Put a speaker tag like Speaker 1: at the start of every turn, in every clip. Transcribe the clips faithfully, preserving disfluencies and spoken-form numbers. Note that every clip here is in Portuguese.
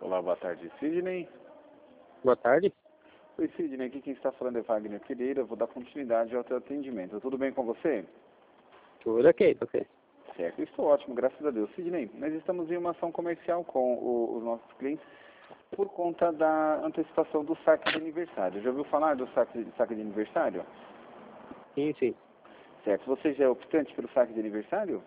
Speaker 1: Olá, boa tarde, Sidney.
Speaker 2: Boa tarde.
Speaker 1: Oi, Sidney, aqui quem está falando é Wagner Pereira, vou dar continuidade ao teu atendimento. Tudo bem com você?
Speaker 2: Tudo ok, você?
Speaker 1: Certo, estou ótimo, graças a Deus. Sidney, nós estamos em uma ação comercial com o, os nossos clientes por conta da antecipação do saque de aniversário. Já ouviu falar do saque de, saque de aniversário?
Speaker 2: Sim, sim.
Speaker 1: Certo, você já é optante pelo saque de aniversário?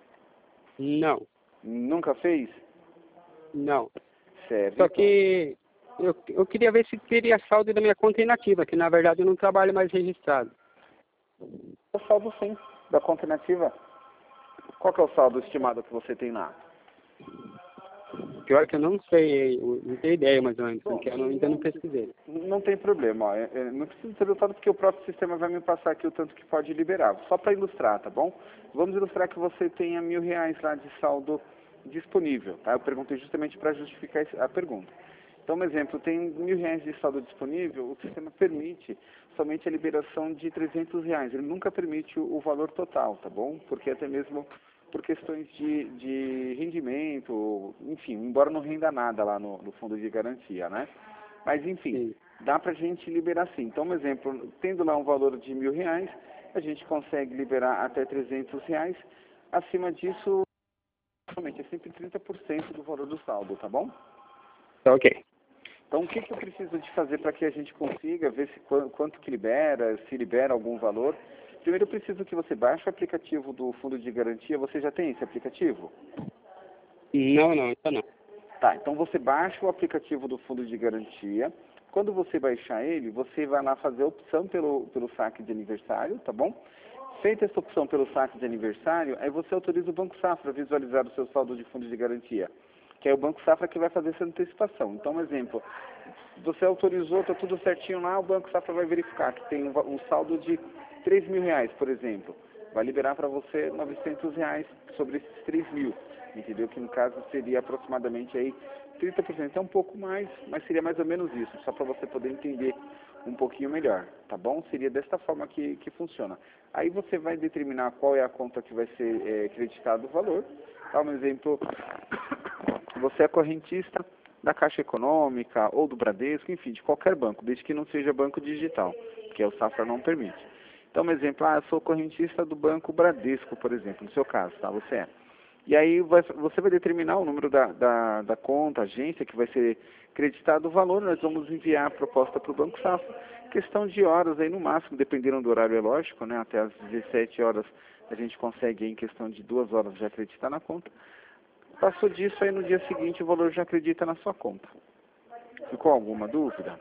Speaker 2: Não,
Speaker 1: Nunca fez?
Speaker 2: não.
Speaker 1: Certo,
Speaker 2: Só
Speaker 1: então.
Speaker 2: que eu, eu queria ver se teria saldo da minha conta inativa, que na verdade eu não trabalho mais registrado.
Speaker 1: O saldo sim, da conta inativa. Qual que é o saldo estimado que você tem lá?
Speaker 2: Pior que eu não sei, eu não tenho ideia mais ou menos,
Speaker 1: Bom,
Speaker 2: porque eu não- ainda não pesquisei.
Speaker 1: Não tem problema, ó. É, é, não precisa ter resultado porque o próprio sistema vai me passar aqui o tanto que pode liberar. Só para ilustrar, tá bom? Vamos ilustrar que você tenha mil reais lá de saldo disponível, tá? Eu perguntei justamente para justificar esse- a pergunta. Então, um exemplo, tem mil reais de saldo disponível, o sistema permite somente a liberação de trezentos reais. Ele nunca permite o, o valor total, tá bom? Porque até mesmo por questões de, de rendimento, enfim, embora não renda nada lá no, no fundo de garantia, né? Mas, enfim,
Speaker 2: Sim.
Speaker 1: dá para a gente liberar sim. Então, um exemplo, tendo lá um valor de mil reais, a gente consegue liberar até trezentos reais. Acima disso, somente é sempre trinta por cento do valor do saldo, tá bom?
Speaker 2: Tá ok.
Speaker 1: Então, o que, que eu preciso de fazer para que a gente consiga ver se qu- quanto que libera, se libera algum valor? Primeiro, eu preciso que você baixe o aplicativo do fundo de garantia. Você já tem esse aplicativo?
Speaker 2: Não, não, isso não.
Speaker 1: Tá, então você baixa o aplicativo do fundo de garantia. Quando você baixar ele, você vai lá fazer a opção pelo, pelo saque de aniversário, tá bom? Feita essa opção pelo saque de aniversário, aí você autoriza o Banco Safra a visualizar o seu saldo de fundo de garantia, que é o Banco Safra que vai fazer essa antecipação. Então, um exemplo, você autorizou, está tudo certinho lá, o Banco Safra vai verificar que tem um, va- um saldo de três mil reais, por exemplo. Vai liberar para você novecentos reais sobre esses três mil, entendeu? Que no caso seria aproximadamente aí trinta por cento. É um pouco mais, mas seria mais ou menos isso, só para você poder entender um pouquinho melhor, tá bom? Seria desta forma que, que funciona. Aí você vai determinar qual é a conta que vai ser é, creditado o valor. Tá, um exemplo, você é correntista da Caixa Econômica ou do Bradesco, enfim, de qualquer banco, desde que não seja banco digital, que o Safra não permite. Então, um exemplo, ah, eu sou correntista do Banco Bradesco, por exemplo, no seu caso, tá? Você é. E aí vai- você vai determinar o número da, da, da conta, agência, que vai ser creditado o valor, nós vamos enviar a proposta para o Banco Safra. Questão de horas aí no máximo, dependendo do horário, é lógico, né? Até às dezessete horas a gente consegue em questão de duas horas já acreditar na conta. Passou disso, aí no dia seguinte o valor já acredita na sua conta. Ficou alguma dúvida?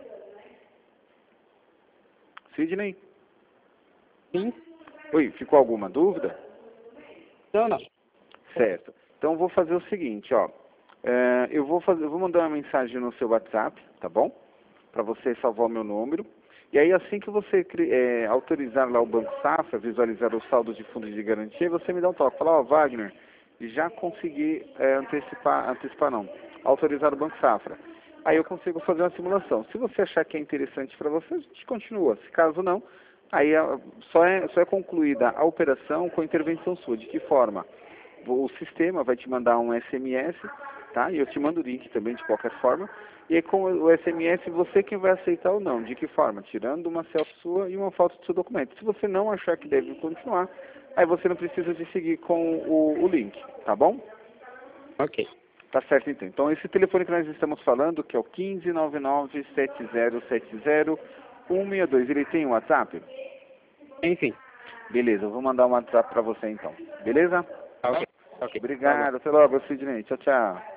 Speaker 1: Sidney?
Speaker 2: Sim?
Speaker 1: Oi, ficou alguma dúvida?
Speaker 2: Não, não.
Speaker 1: Certo. Então eu vou fazer o seguinte, ó. É, eu vou fazer, eu vou mandar uma mensagem no seu WhatsApp, tá bom? Para você salvar o meu número. E aí assim que você cri- é, autorizar lá o Banco Safra, visualizar o saldo de fundo de garantia, você me dá um toque. Fala, ó, Wagner, já consegui é, antecipar, antecipar não, autorizar o Banco Safra. Aí eu consigo fazer uma simulação. Se você achar que é interessante para você, a gente continua. Se caso não, aí a- só é, só é concluída a operação com intervenção sua. De que forma? O sistema vai te mandar um S M S, tá? E eu te mando o link também de qualquer forma. E aí com o S M S você quem vai aceitar ou não. De que forma? Tirando uma selfie sua e uma foto do seu documento. Se você não achar que deve continuar, aí você não precisa de seguir com o, o link, tá bom?
Speaker 2: Ok.
Speaker 1: Tá certo então. Então esse telefone que nós estamos falando, que é o um cinco nove nove, sete zero sete zero, um seis dois, ele tem um WhatsApp?
Speaker 2: Enfim.
Speaker 1: Beleza, eu vou mandar um WhatsApp para você então. Beleza?
Speaker 2: Tá ok. Tá ok. Falou.
Speaker 1: Obrigado, até logo, Sidney. Tchau, tchau.